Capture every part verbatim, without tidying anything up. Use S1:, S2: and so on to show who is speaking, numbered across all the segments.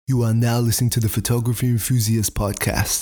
S1: You are now listening to the Photography Enthusiast Podcast.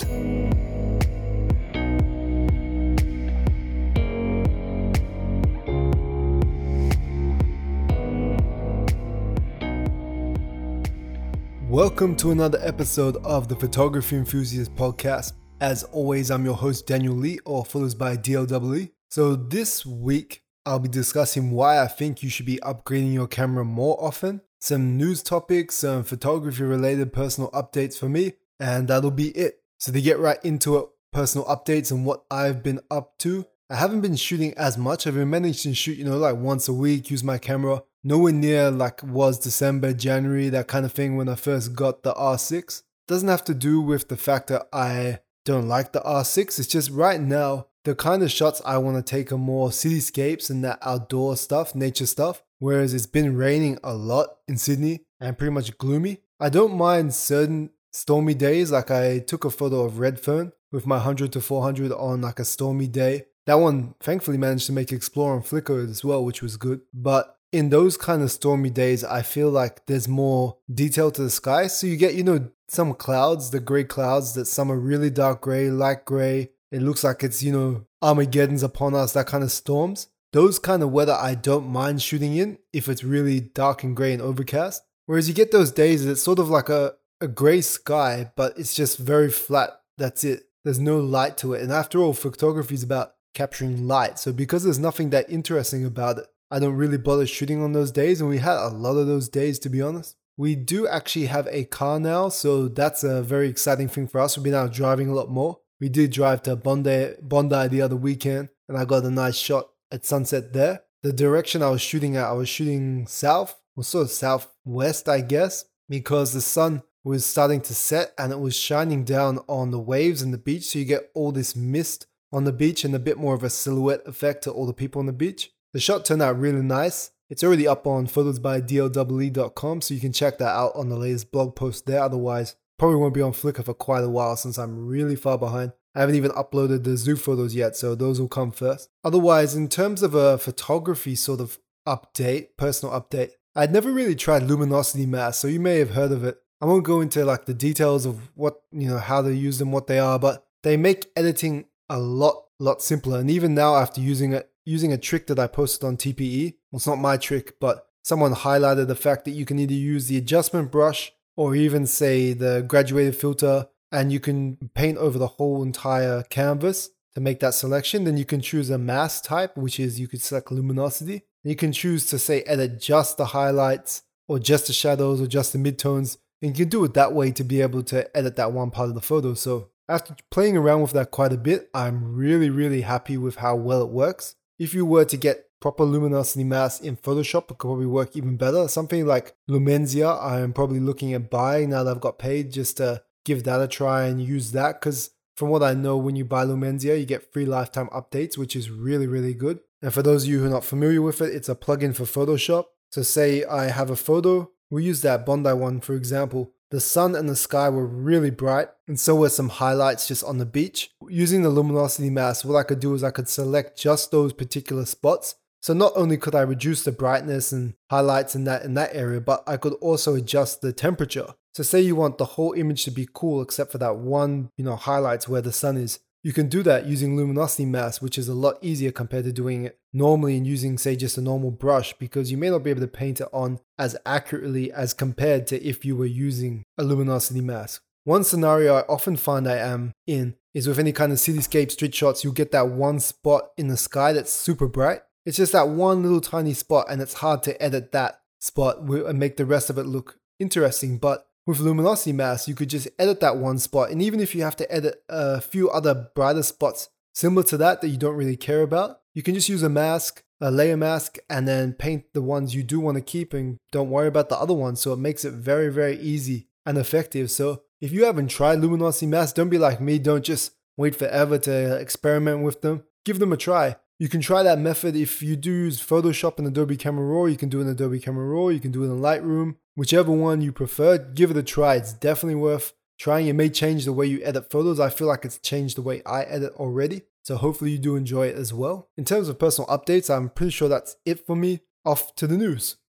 S1: Welcome to another episode of the Photography Enthusiast Podcast. As always, I'm your host Daniel Lee, or follows by D L W E. So this week, I'll be discussing why I think you should be upgrading your camera more often, some news topics, some photography related personal updates for me, and that'll be it. So to get right into it, personal updates and what I've been up to. I haven't been shooting as much. I've been managing to shoot, you know, like once a week, use my camera. Nowhere near like was December, January, that kind of thing when I first got the R six. Doesn't have to do with the fact that I don't like the R six. It's just right now, the kind of shots I want to take are more cityscapes and that outdoor stuff, nature stuff. Whereas it's been raining a lot in Sydney and pretty much gloomy. I don't mind certain stormy days. Like I took a photo of Redfern with my one hundred to four hundred on like a stormy day. That one thankfully managed to make Explore on Flickr as well, which was good. But in those kind of stormy days, I feel like there's more detail to the sky. So you get, you know, some clouds, the gray clouds, that some are really dark gray, light gray. It looks like it's, you know, Armageddon's upon us, that kind of storms. Those kind of weather I don't mind shooting in if it's really dark and grey and overcast. Whereas you get those days it's sort of like a, a grey sky, but it's just very flat. That's it. There's no light to it. And after all, photography is about capturing light. So because there's nothing that interesting about it, I don't really bother shooting on those days. And we had a lot of those days, to be honest. We do actually have a car now, so that's a very exciting thing for us. We've been out driving a lot more. We did drive to Bondi, Bondi the other weekend, and I got a nice shot at sunset there. The direction I was shooting at, I was shooting south, or sort of southwest, I guess, because the sun was starting to set and it was shining down on the waves and the beach. So you get all this mist on the beach and a bit more of a silhouette effect to all the people on the beach. The shot turned out really nice. It's already up on photos by D L W E dot com, so you can check that out on the latest blog post there. Otherwise, probably won't be on Flickr for quite a while since I'm really far behind. I haven't even uploaded the zoo photos yet, so those will come first. Otherwise, in terms of a photography sort of update, personal update, I'd never really tried luminosity masks, so you may have heard of it. I won't go into like the details of what, you know, how they use them, what they are, but they make editing a lot, lot simpler. And even now, after using it, using a trick that I posted on T P E, well, it's not my trick, but someone highlighted the fact that you can either use the adjustment brush or even say the graduated filter, and you can paint over the whole entire canvas to make that selection. Then you can choose a mask type, which is you could select luminosity. And you can choose to say edit just the highlights or just the shadows or just the midtones. And you can do it that way to be able to edit that one part of the photo. So after playing around with that quite a bit, I'm really, really happy with how well it works. If you were to get proper luminosity mask in Photoshop, it could probably work even better. Something like Lumenzia, I'm probably looking at buying now that I've got paid, just to give that a try and use that, because from what I know, when you buy Lumenzia, you get free lifetime updates, which is really, really good. And for those of you who are not familiar with it, it's a plugin for Photoshop. So say I have a photo, we'll use that Bondi one for example. The sun and the sky were really bright, and so were some highlights just on the beach. Using the luminosity mask, what I could do is I could select just those particular spots. So not only could I reduce the brightness and highlights in that in that area, but I could also adjust the temperature. So say you want the whole image to be cool except for that one, you know, highlights where the sun is. You can do that using luminosity mask, which is a lot easier compared to doing it normally and using, say, just a normal brush, because you may not be able to paint it on as accurately as compared to if you were using a luminosity mask. One scenario I often find I am in is with any kind of cityscape street shots, you'll get that one spot in the sky that's super bright. It's just that one little tiny spot, and it's hard to edit that spot and make the rest of it look interesting. But with luminosity mask, you could just edit that one spot. And even if you have to edit a few other brighter spots similar to that that you don't really care about, you can just use a mask, a layer mask, and then paint the ones you do want to keep and don't worry about the other ones. So it makes it very, very easy and effective. So if you haven't tried luminosity masks, don't be like me. Don't just wait forever to experiment with them. Give them a try. You can try that method if you do use Photoshop and Adobe Camera Raw. You can do it in Adobe Camera Raw. You can do it in Lightroom. Whichever one you prefer, give it a try. It's definitely worth trying. It may change the way you edit photos. I feel like it's changed the way I edit already. So hopefully you do enjoy it as well. In terms of personal updates, I'm pretty sure that's it for me. Off to the news.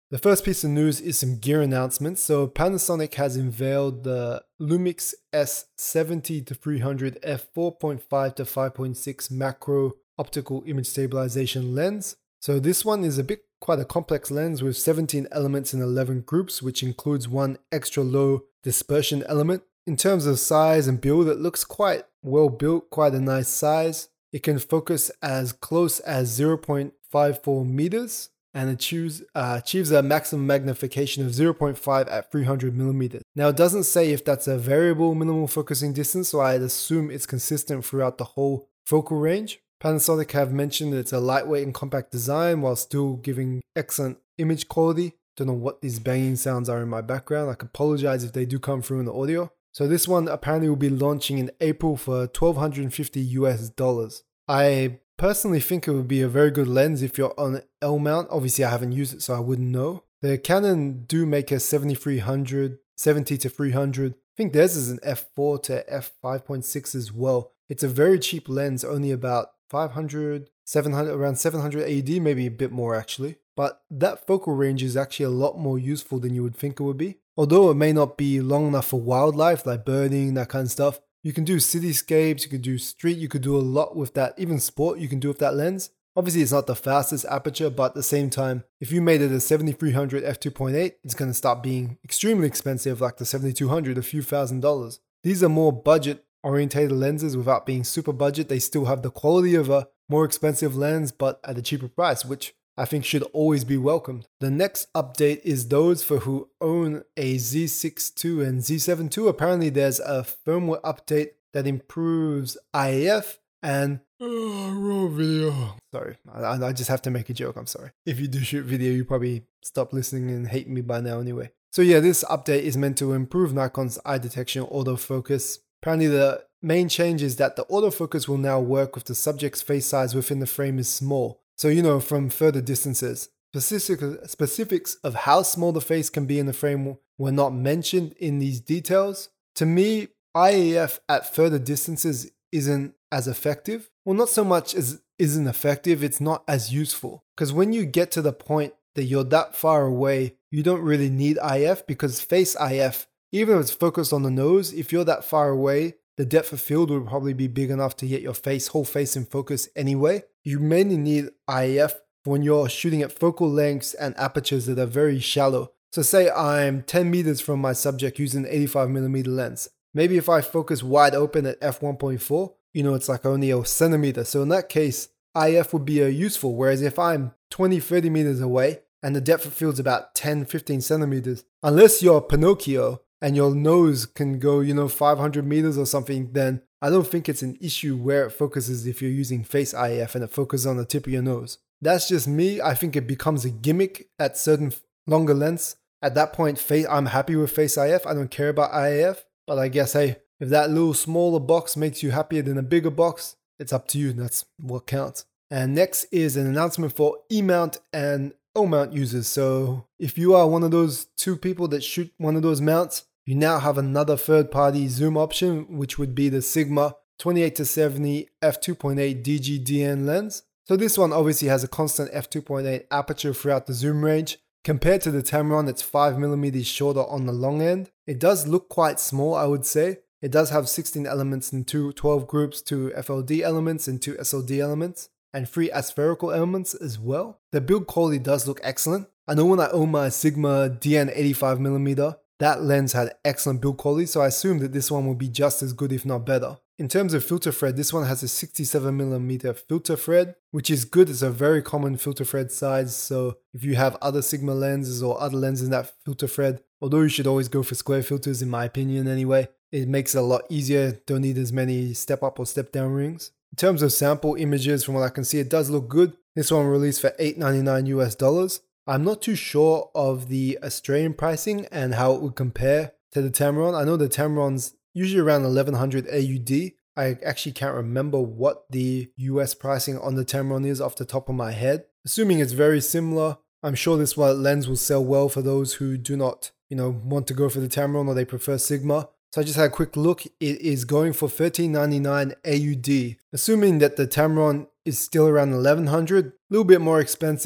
S1: The first piece of news is some gear announcements. So Panasonic has unveiled the Lumix S seventy to three hundred f four point five to five point six macro optical image stabilization lens. So this one is a bit quite a complex lens with seventeen elements in eleven groups, which includes one extra low dispersion element. In terms of size and build, it looks quite well built, quite a nice size. It can focus as close as zero point five four meters and achieves, uh, achieves a maximum magnification of zero point five at three hundred millimeters. Now it doesn't say if that's a variable minimal focusing distance, so I'd assume it's consistent throughout the whole focal range. Panasonic have mentioned that it's a lightweight and compact design while still giving excellent image quality. Don't know what these banging sounds are in my background. I apologize if they do come through in the audio. So this one apparently will be launching in April for twelve fifty U S dollars. I personally think it would be a very good lens if you're on L mount. Obviously I haven't used it so I wouldn't know. The Canon do make a seventy-three hundred, seventy to three hundred. I think theirs is an f four to f five point six as well. It's a very cheap lens, only about five hundred, seven hundred, around seven hundred A D, maybe a bit more actually. But that focal range is actually a lot more useful than you would think it would be. Although it may not be long enough for wildlife like birding, that kind of stuff. You can do cityscapes, you could do street, you could do a lot with that. Even sport you can do with that lens. Obviously it's not the fastest aperture, but at the same time, if you made it a seventy-three hundred f two point eight, it's going to start being extremely expensive like the seventy-two hundred, a few thousand dollars. These are more budget orientated lenses without being super budget. They still have the quality of a more expensive lens, but at a cheaper price, which I think should always be welcomed. The next update is those for who own a Z six two and Z seven two. Apparently there's a firmware update that improves I A F and oh, raw video. Sorry, I, I just have to make a joke, I'm sorry. If you do shoot video, you probably stop listening and hate me by now anyway. So yeah, this update is meant to improve Nikon's eye detection autofocus. Apparently the main change is that the autofocus will now work with the subject's face size within the frame is small. So, you know, from further distances. Specific, specifics of how small the face can be in the frame were not mentioned in these details. To me, I A F at further distances isn't as effective. Well, not so much as isn't effective, it's not as useful. Because when you get to the point that you're that far away, you don't really need I A F because face I A F, even if it's focused on the nose, if you're that far away, the depth of field would probably be big enough to get your face, whole face in focus anyway. You mainly need I A F when you're shooting at focal lengths and apertures that are very shallow. So say I'm ten meters from my subject using an eighty-five millimeter lens. Maybe if I focus wide open at f one point four, you know, it's like only a centimeter. So in that case, I A F would be a useful. Whereas if I'm twenty, thirty meters away and the depth of field is about ten, fifteen centimeters, unless you're Pinocchio and your nose can go, you know, five hundred meters or something, then I don't think it's an issue where it focuses if you're using face I A F and it focuses on the tip of your nose. That's just me. I think it becomes a gimmick at certain longer lengths. At that point, face, I'm happy with face I A F. I don't care about I A F. But I guess, hey, if that little smaller box makes you happier than a bigger box, it's up to you. That's what counts. And next is an announcement for E-mount and O-mount users. So if you are one of those two people that shoot one of those mounts, you now have another third-party zoom option, which would be the Sigma twenty-eight to seventy f two point eight D G D N lens. So this one obviously has a constant f two point eight aperture throughout the zoom range. Compared to the Tamron, it's five millimeters shorter on the long end. It does look quite small, I would say. It does have sixteen elements in two twelve groups, two F L D elements and two S L D elements, and three aspherical elements as well. The build quality does look excellent. I know when I own my Sigma D N eighty-five millimeter, that lens had excellent build quality, so I assume that this one will be just as good if not better. In terms of filter thread, this one has a sixty-seven millimeter filter thread, which is good. It's a very common filter thread size, so if you have other Sigma lenses or other lenses in that filter thread, although you should always go for square filters in my opinion anyway, it makes it a lot easier. Don't need as many step up or step down rings. In terms of sample images, from what I can see, it does look good. This one released for eight ninety-nine U S dollars. I'm not too sure of the Australian pricing and how it would compare to the Tamron. I know the Tamron's usually around eleven hundred A U D. I actually can't remember what the U S pricing on the Tamron is off the top of my head. Assuming it's very similar, I'm sure this lens will sell well for those who do not, you know, want to go for the Tamron or they prefer Sigma. So I just had a quick look. It is going for thirteen ninety-nine A U D. Assuming that the Tamron is still around eleven hundred, a little bit more expensive.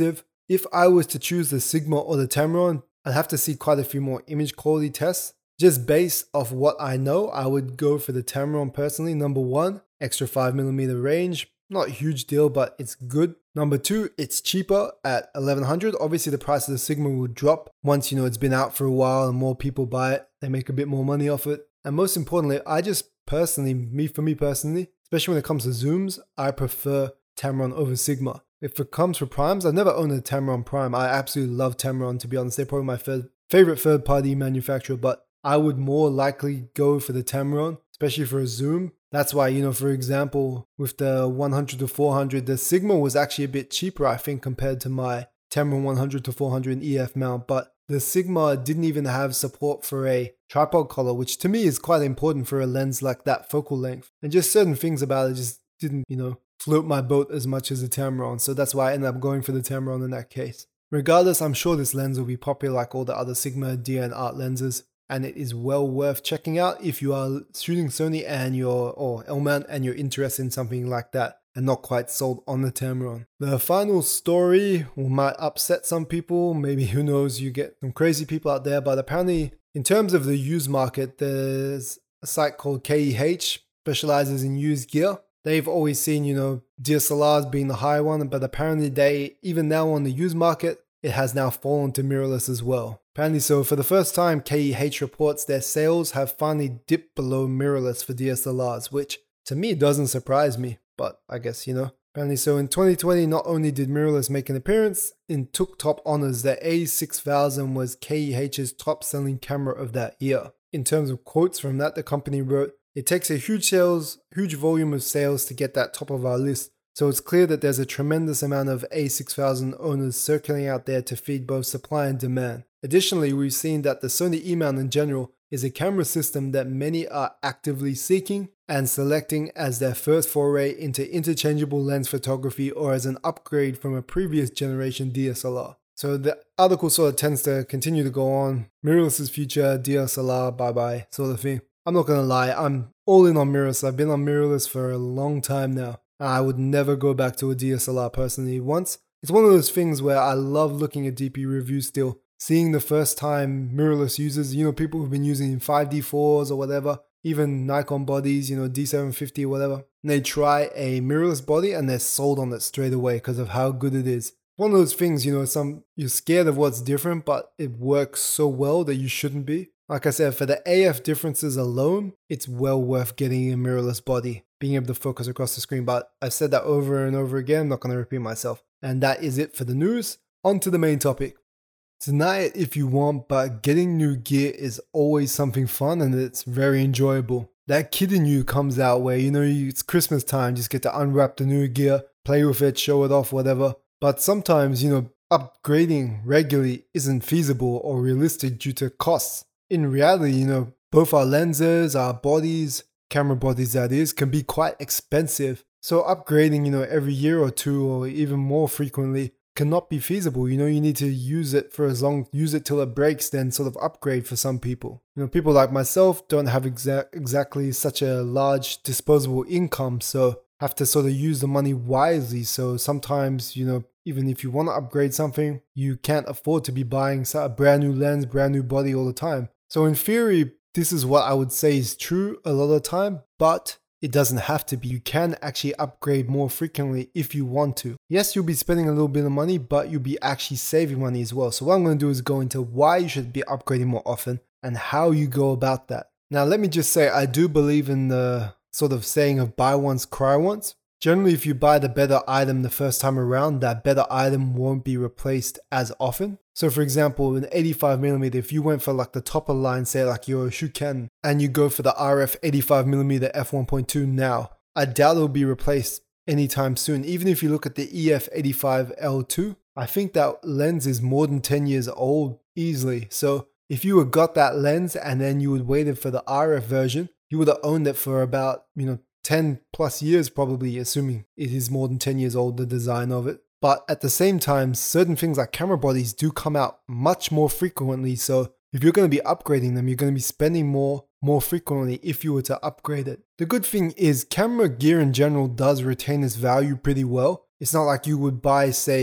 S1: if I was to choose the Sigma or the Tamron, I'd have to see quite a few more image quality tests. Just based off what I know, I would go for the Tamron personally. Number one, extra five millimeter range. Not a huge deal, but it's good. Number two, it's cheaper at eleven hundred. Obviously, the price of the Sigma will drop once, you know, it's been out for a while and more people buy it. They make a bit more money off it. And most importantly, I just personally, me for me personally, especially when it comes to zooms, I prefer Tamron over Sigma. If it comes for primes, I've never owned a Tamron prime. I absolutely love Tamron, to be honest. They're probably my third, favorite third-party manufacturer, but I would more likely go for the Tamron, especially for a zoom. That's why, you know, for example, with the one hundred to four hundred, the Sigma was actually a bit cheaper, I think, compared to my Tamron one hundred to four hundred E F mount, but the Sigma didn't even have support for a tripod collar, which to me is quite important for a lens like that focal length. And just certain things about it just didn't, you know, float my boat as much as the Tamron. So that's why I ended up going for the Tamron in that case. Regardless, I'm sure this lens will be popular like all the other Sigma, D N Art lenses, and it is well worth checking out if you are shooting Sony and you're, or L-mount and you're interested in something like that and not quite sold on the Tamron. The final story might upset some people, maybe who knows, you get some crazy people out there, but apparently in terms of the used market, there's a site called K E H, specializes in used gear. They've always seen, you know, D S L Rs being the high one, but apparently they, even now on the used market, it has now fallen to mirrorless as well. Apparently so, for the first time, K E H reports their sales have finally dipped below mirrorless for D S L Rs, which to me doesn't surprise me, but I guess, you know. Apparently so, in twenty twenty, not only did mirrorless make an appearance, it took top honors. The A six thousand was K E H's top selling camera of that year. In terms of quotes from that, the company wrote, "It takes a huge sales, huge volume of sales to get that top of our list. So it's clear that there's a tremendous amount of A six thousand owners circling out there to feed both supply and demand. Additionally, we've seen that the Sony E-mount in general is a camera system that many are actively seeking and selecting as their first foray into interchangeable lens photography or as an upgrade from a previous generation D S L R." So the article sort of tends to continue to go on, mirrorless's future, D S L R, bye-bye, sort of thing. I'm not gonna lie, I'm all in on mirrorless. I've been on mirrorless for a long time now. I would never go back to a D S L R personally. Once, it's one of those things where I love looking at D P reviews still, seeing the first time mirrorless users, you know, people who've been using five D fours or whatever, even Nikon bodies, you know, D seven fifty or whatever, and they try a mirrorless body and they're sold on it straight away because of how good it is. One of those things, you know, some you're scared of what's different, but it works so well that you shouldn't be. Like I said, for the A F differences alone, it's well worth getting a mirrorless body, being able to focus across the screen. But I've said that over and over again, I'm not going to repeat myself. And that is it for the news. On to the main topic. Deny it if you want, but getting new gear is always something fun and it's very enjoyable. That kid in you comes out where, you know, it's Christmas time, just get to unwrap the new gear, play with it, show it off, whatever. But sometimes, you know, upgrading regularly isn't feasible or realistic due to costs. In reality, you know, both our lenses, our bodies, camera bodies that is, can be quite expensive. So upgrading, you know, every year or two or even more frequently cannot be feasible. You know, you need to use it for as long, use it till it breaks, then sort of upgrade for some people. You know, people like myself don't have exact exactly such a large disposable income, so have to sort of use the money wisely. So sometimes, you know, even if you want to upgrade something, you can't afford to be buying a brand new lens, brand new body all the time. So in theory, this is what I would say is true a lot of the time, but it doesn't have to be. You can actually upgrade more frequently if you want to. Yes, you'll be spending a little bit of money, but you'll be actually saving money as well. So what I'm going to do is go into why you should be upgrading more often and how you go about that. Now, let me just say, I do believe in the sort of saying of buy once, cry once. Generally, if you buy the better item the first time around, that better item won't be replaced as often. So for example, an eighty-five millimeter, if you went for like the top of the line, say like your Shuken, and you go for the R F eighty-five millimeter f one point two now, I doubt it'll be replaced anytime soon. Even if you look at the E F eighty-five L two, I think that lens is more than ten years old easily. So if you had got that lens and then you would waited for the R F version, you would have owned it for about, you know, ten plus years probably, assuming it is more than ten years old, the design of it. But at the same time, certain things like camera bodies do come out much more frequently. So if you're going to be upgrading them, you're going to be spending more more frequently if you were to upgrade it. The good thing is camera gear in general does retain its value pretty well. It's not like you would buy, say,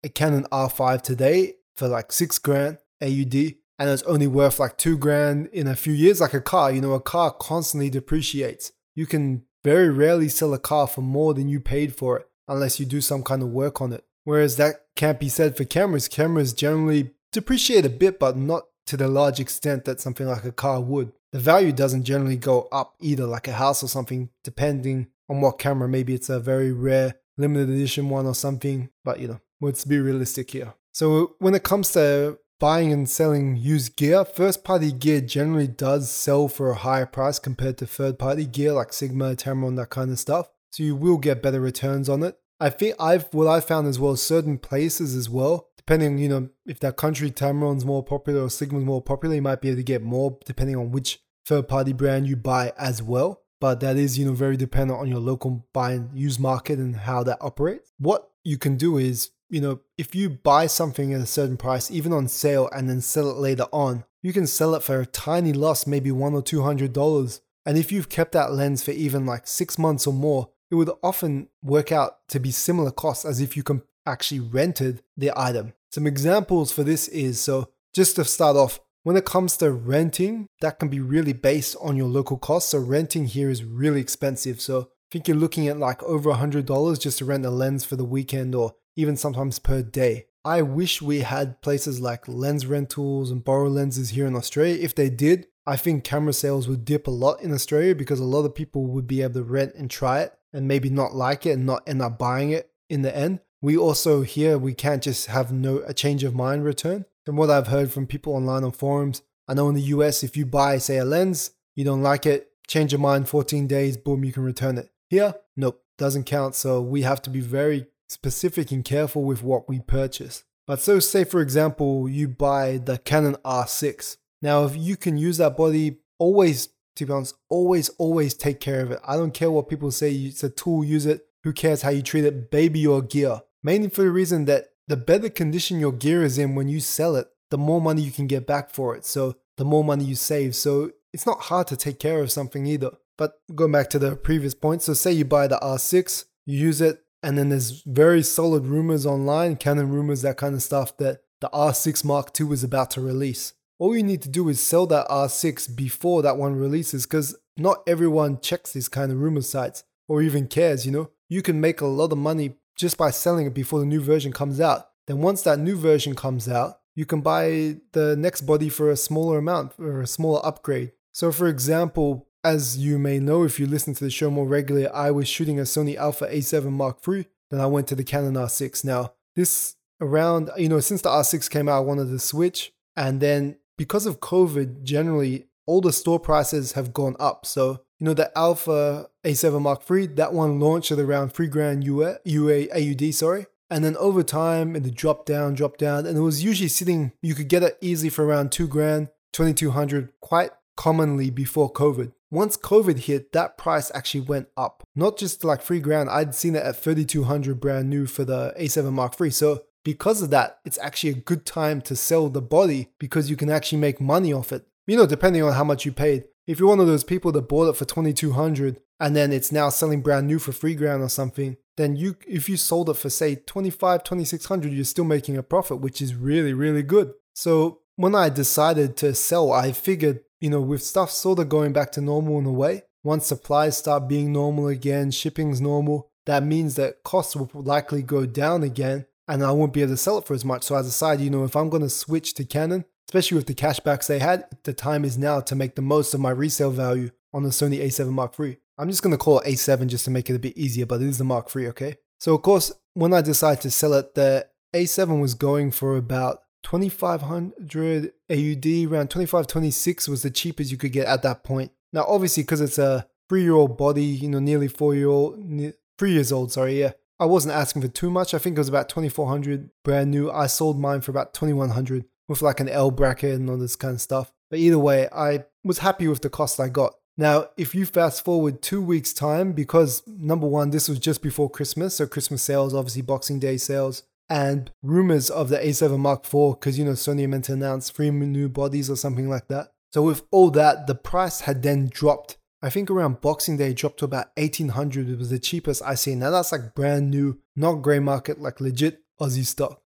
S1: a Canon R five today for like six grand A U D, and it's only worth like two grand in a few years, like a car. You know, a car constantly depreciates. You can very rarely sell a car for more than you paid for it unless you do some kind of work on it. Whereas that can't be said for cameras. Cameras generally depreciate a bit, but not to the large extent that something like a car would. The value doesn't generally go up either, like a house or something, depending on what camera. Maybe it's a very rare limited edition one or something, but you know, let's be realistic here. So when it comes to buying and selling used gear, first party gear generally does sell for a higher price compared to third party gear like Sigma, Tamron, that kind of stuff. So you will get better returns on it. I think I've what I found as well, certain places as well, depending, you know, if that country Tamron's more popular or Sigma's more popular, you might be able to get more depending on which third party brand you buy as well. But that is, you know, very dependent on your local buy and use market and how that operates. What you can do is, you know, if you buy something at a certain price, even on sale, and then sell it later on, you can sell it for a tiny loss, maybe one or two hundred dollars. And if you've kept that lens for even like six months or more, it would often work out to be similar costs as if you can actually rented the item. Some examples for this is, so just to start off, when it comes to renting, that can be really based on your local costs. So renting here is really expensive. So I think you're looking at like over one hundred dollars just to rent a lens for the weekend, or even sometimes per day. I wish we had places like Lens Rentals and Borrow Lenses here in Australia. If they did, I think camera sales would dip a lot in Australia because a lot of people would be able to rent and try it and maybe not like it and not end up buying it in the end. We also here, we can't just have no a change of mind return. From what I've heard from people online on forums, I know in the U S, if you buy, say, a lens, you don't like it, change your mind, fourteen days, boom, you can return it. Here, nope, doesn't count. So we have to be very specific and careful with what we purchase. But so say, for example, you buy the Canon R six. Now, if you can use that body, always, to be honest, always, always take care of it. I don't care what people say. It's a tool, use it. Who cares how you treat it? Baby your gear. Mainly for the reason that the better condition your gear is in when you sell it, the more money you can get back for it. So the more money you save. So it's not hard to take care of something either. But going back to the previous point, so say you buy the R six, you use it, and then there's very solid rumors online, Canon rumors, that kind of stuff, that the R six Mark two is about to release. All you need to do is sell that R six before that one releases, because not everyone checks these kind of rumor sites or even cares, you know. You can make a lot of money just by selling it before the new version comes out. Then once that new version comes out, you can buy the next body for a smaller amount or a smaller upgrade. So for example, as you may know if you listen to the show more regularly, I was shooting a Sony Alpha A seven Mark three, then I went to the Canon R six. Now this around, you know, since the R six came out, I wanted to switch, and then because of COVID, generally all the store prices have gone up. So you know, the Alpha A seven Mark three, that one launched at around three grand U A, A U D, sorry. And then over time, it dropped down, dropped down. And it was usually sitting, you could get it easily for around two grand, twenty-two hundred, quite commonly before COVID. Once COVID hit, that price actually went up. Not just to like three grand, I'd seen it at thirty-two hundred brand new for the A seven Mark three. So because of that, it's actually a good time to sell the body because you can actually make money off it. You know, depending on how much you paid. If you're one of those people that bought it for twenty-two hundred and then it's now selling brand new for three grand or something, then you, if you sold it for say twenty-five, twenty-six hundred, you're still making a profit, which is really, really good. So when I decided to sell, I figured, you know, with stuff sort of going back to normal in a way, once supplies start being normal again, shipping's normal, that means that costs will likely go down again and I won't be able to sell it for as much. So I decided, you know, if I'm going to switch to Canon, especially with the cashbacks they had, the time is now to make the most of my resale value on the Sony A seven Mark three. I'm just going to call it A seven just to make it a bit easier, but it is the Mark three, okay? So of course, when I decided to sell it, the A seven was going for about twenty-five hundred A U D, around twenty-five, twenty-six was the cheapest you could get at that point. Now obviously, because it's a three-year-old body, you know, nearly four-year-old, three years old, sorry, yeah. I wasn't asking for too much. I think it was about twenty-four hundred brand new. I sold mine for about twenty-one hundred. With like an L bracket and all this kind of stuff. But either way, I was happy with the cost I got. Now, if you fast forward two weeks time, because number one, this was just before Christmas. So Christmas sales, obviously Boxing Day sales, and rumors of the A seven Mark four, because, you know, Sony meant to announce three new bodies or something like that. So with all that, the price had then dropped. I think around Boxing Day, it dropped to about eighteen hundred. It was the cheapest I seen. Now that's like brand new, not grey market, like legit Aussie stock.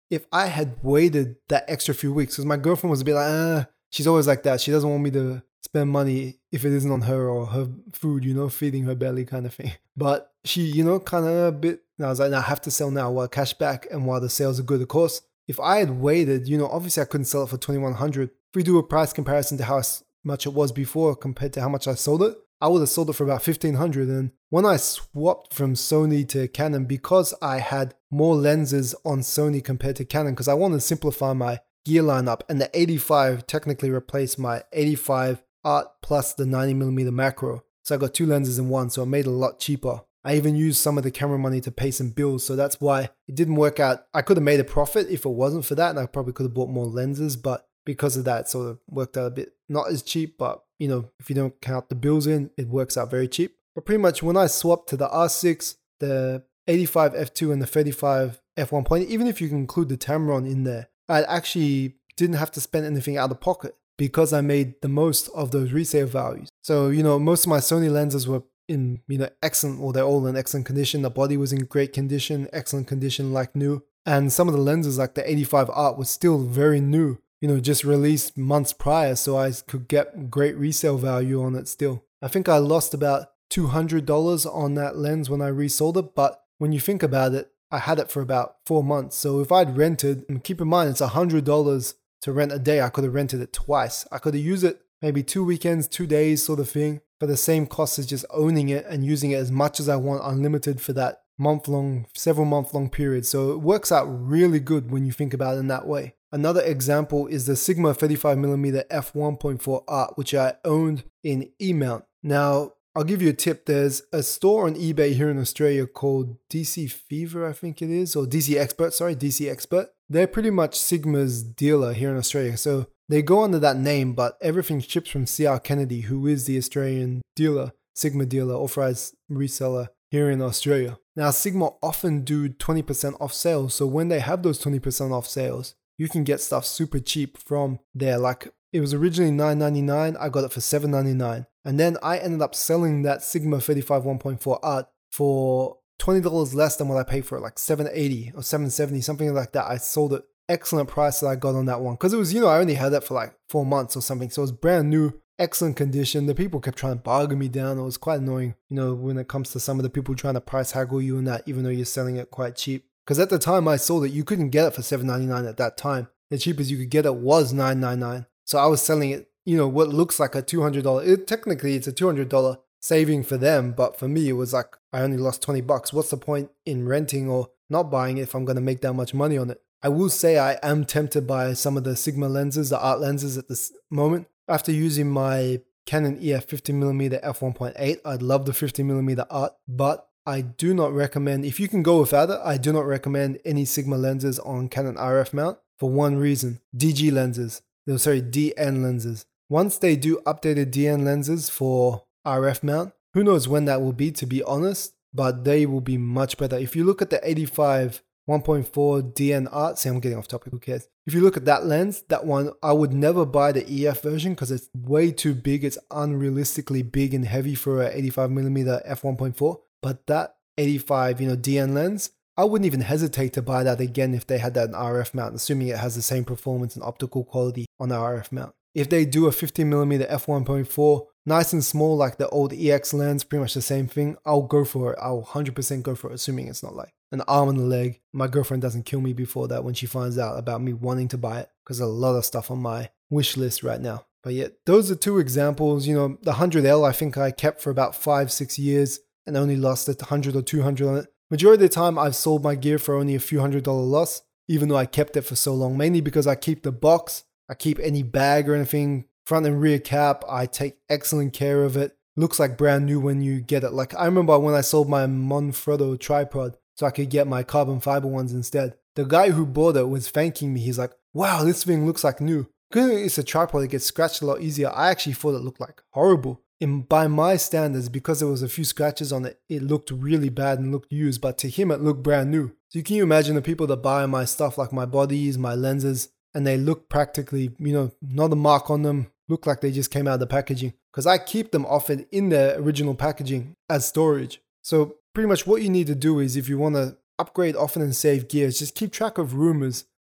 S1: if I had waited that extra few weeks, because my girlfriend was a bit like, ah, she's always like that. She doesn't want me to spend money if it isn't on her or her food, you know, feeding her belly kind of thing. But she, you know, kind of a bit, and I was like, no, I have to sell now while cash back and while the sales are good, of course. If I had waited, you know, obviously I couldn't sell it for twenty-one hundred. If we do a price comparison to how much it was before compared to how much I sold it, I would have sold it for about fifteen hundred. And when I swapped from Sony to Canon, because I had more lenses on Sony compared to Canon, because I wanted to simplify my gear lineup, and the eighty-five technically replaced my eighty-five Art plus the ninety millimeter macro. So I got two lenses in one, so it made it a lot cheaper. I even used some of the camera money to pay some bills, so that's why it didn't work out. I could have made a profit if it wasn't for that, and I probably could have bought more lenses, but because of that, it sort of worked out a bit not as cheap, but you know, if you don't count the bills in, it works out very cheap. But pretty much when I swapped to the R six, the eighty-five f two and the thirty-five f one point, even if you can include the Tamron in there, I actually didn't have to spend anything out of pocket because I made the most of those resale values. So, you know, most of my Sony lenses were in, you know, excellent, or they're all in excellent condition. The body was in great condition, excellent condition, like new. And some of the lenses, like the eighty-five Art, was still very new, you know, just released months prior. So I could get great resale value on it still. I think I lost about two hundred dollars on that lens when I resold it. But when you think about it, I had it for about four months. So if I'd rented, and keep in mind, it's one hundred dollars to rent a day, I could have rented it twice. I could have used it maybe two weekends, two days sort of thing, for the same cost as just owning it and using it as much as I want, unlimited, for that month long, several month long period. So it works out really good when you think about it in that way. Another example is the Sigma thirty-five millimeter f one point four Art, which I owned in E-mount. Now, I'll give you a tip. There's a store on eBay here in Australia called D C Fever, I think it is, or D C Expert, sorry, D C Expert. They're pretty much Sigma's dealer here in Australia. So they go under that name, but everything ships from C R Kennedy, who is the Australian dealer, Sigma dealer, authorized reseller here in Australia. Now, Sigma often do twenty percent off sales. So when they have those twenty percent off sales, you can get stuff super cheap from there. Like, it was originally nine ninety-nine. I got it for seven ninety-nine. And then I ended up selling that Sigma thirty-five one point four Art for twenty dollars less than what I paid for it, like seven eighty or seven seventy, something like that. I sold it. Excellent price that I got on that one. Because it was, you know, I only had that for like four months or something. So it was brand new, excellent condition. The people kept trying to bargain me down. It was quite annoying, you know, when it comes to some of the people trying to price haggle you and that, even though you're selling it quite cheap. Because at the time I sold it, you couldn't get it for seven ninety-nine at that time. The cheapest you could get it was nine ninety-nine. So I was selling it, you know, what looks like a two hundred dollars. It, technically, it's a two hundred dollars saving for them. But for me, it was like, I only lost twenty bucks. What's the point in renting or not buying it if I'm going to make that much money on it? I will say I am tempted by some of the Sigma lenses, the Art lenses at this moment. After using my Canon E F fifty millimeter f one point eight, I'd love the fifty millimeter Art, but I do not recommend, if you can go without it, I do not recommend any Sigma lenses on Canon R F mount for one reason: D G lenses. No, sorry, D N lenses. Once they do updated D N lenses for R F mount, who knows when that will be, to be honest, but they will be much better. If you look at the eighty-five one point four D N Art, see, I'm getting off topic, who cares? If you look at that lens, that one, I would never buy the E F version because it's way too big. It's unrealistically big and heavy for a eighty-five millimeter f one point four. But that eighty-five, you know, D N lens, I wouldn't even hesitate to buy that again if they had that in R F mount, assuming it has the same performance and optical quality on the R F mount. If they do a fifty millimeter f one point four, nice and small like the old E X lens, pretty much the same thing, I'll go for it. I'll one hundred percent go for it, assuming it's not like an arm and a leg. My girlfriend doesn't kill me before that when she finds out about me wanting to buy it, because there's a lot of stuff on my wish list right now. But yeah, those are two examples. You know, the one hundred L I think I kept for about five, six years and only lost one hundred or two hundred on it. Majority of the time I've sold my gear for only a few hundred dollar loss, even though I kept it for so long, mainly because I keep the box, I keep any bag or anything, front and rear cap, I take excellent care of it. Looks like brand new when you get it. Like, I remember when I sold my Manfrotto tripod so I could get my carbon fiber ones instead. The guy who bought it was thanking me. He's like, wow, this thing looks like new. Because it's a tripod, it gets scratched a lot easier. I actually thought it looked like horrible. And by my standards, because there was a few scratches on it, it looked really bad and looked used. But to him, it looked brand new. So you can you imagine the people that buy my stuff, like my bodies, my lenses, and they look practically, you know, not a mark on them, look like they just came out of the packaging. Because I keep them often in their original packaging as storage. So pretty much what you need to do is, if you want to upgrade often and save gear, is just keep track of rumors.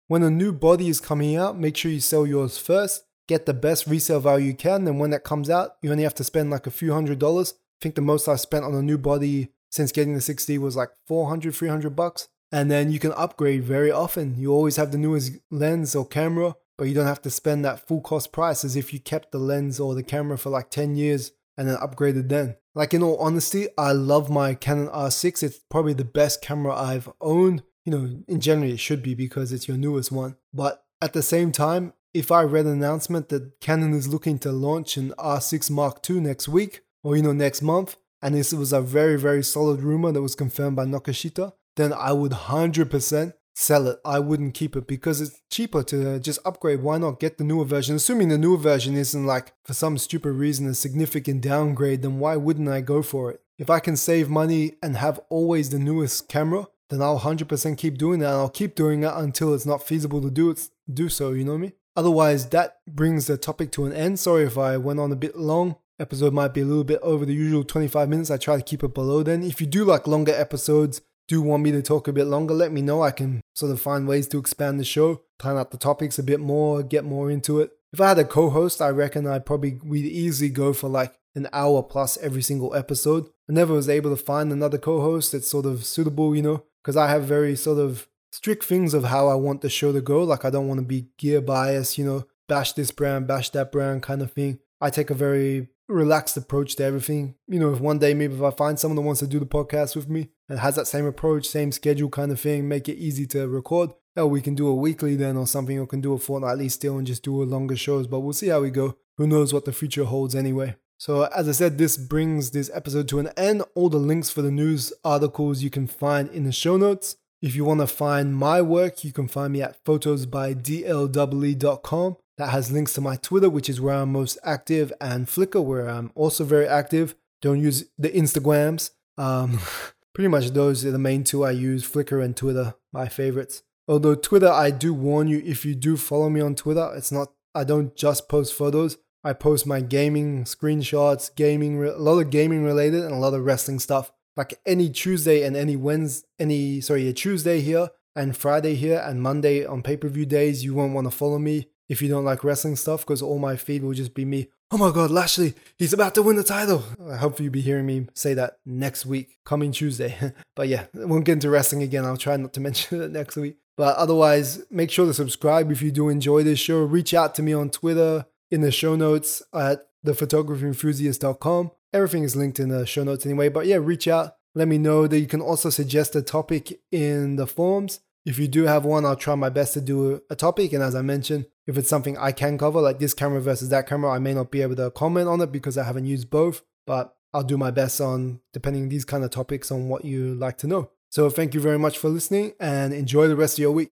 S1: when a new body is coming out, make sure you sell yours first, get the best resale value you can. Then when that comes out, you only have to spend like a few hundred dollars. I think the most I spent on a new body since getting the six D was like four hundred, three hundred bucks. And then you can upgrade very often. You always have the newest lens or camera, but you don't have to spend that full cost price as if you kept the lens or the camera for like ten years and then upgraded then. Like in all honesty, I love my Canon R six. It's probably the best camera I've owned. You know, in general it should be because it's your newest one. But at the same time, if I read an announcement that Canon is looking to launch an R six Mark two next week, or you know, next month, and this was a very, very solid rumor that was confirmed by Nakashita, then I would one hundred percent sell it. I wouldn't keep it because it's cheaper to just upgrade. Why not get the newer version? Assuming the newer version isn't like, for some stupid reason, a significant downgrade, then why wouldn't I go for it? If I can save money and have always the newest camera, then I'll one hundred percent keep doing that. And I'll keep doing that until it's not feasible to do it, do so, you know what I mean? Otherwise, that brings the topic to an end. Sorry if I went on a bit long. Episode might be a little bit over the usual twenty-five minutes. I try to keep it below then. If you do like longer episodes, do want me to talk a bit longer, let me know. I can sort of find ways to expand the show, plan out the topics a bit more, get more into it. If I had a co-host, I reckon I'd probably, we'd easily go for like an hour plus every single episode. I never was able to find another co-host that's sort of suitable, you know, because I have very sort of strict things of how I want the show to go. Like I don't want to be gear biased, you know, bash this brand, bash that brand kind of thing. I take a very relaxed approach to everything. You know, if one day maybe if I find someone that wants to do the podcast with me and has that same approach, same schedule kind of thing, make it easy to record, oh, we can do a weekly then or something, or can do a fortnightly still and just do a longer shows. But we'll see how we go. Who knows what the future holds anyway. So as I said, this brings this episode to an end. All the links for the news articles you can find in the show notes. If you want to find my work, you can find me at photos by d l w e dot com. That has links to my Twitter, which is where I'm most active, and Flickr, where I'm also very active. Don't use the Instagrams. Um, pretty much those are the main two I use, Flickr and Twitter, my favorites. Although Twitter, I do warn you, if you do follow me on Twitter, it's not, I don't just post photos. I post my gaming screenshots, gaming, a lot of gaming related and a lot of wrestling stuff. Like any Tuesday and any Wednesday, any, sorry, a Tuesday here and Friday here and Monday on pay-per-view days, you won't want to follow me if you don't like wrestling stuff, because all my feed will just be me. Oh my God, Lashley, he's about to win the title. I hope you'll be hearing me say that next week, coming Tuesday. But yeah, I won't get into wrestling again. I'll try not to mention it next week. But otherwise, make sure to subscribe if you do enjoy this show. Reach out to me on Twitter, in the show notes at the photography enthusiast dot com. Everything is linked in the show notes anyway. But yeah, reach out. Let me know that you can also suggest a topic in the forums. If you do have one, I'll try my best to do a topic. And as I mentioned, if it's something I can cover, like this camera versus that camera, I may not be able to comment on it because I haven't used both. But I'll do my best on, depending on these kind of topics, on what you like to know. So thank you very much for listening and enjoy the rest of your week.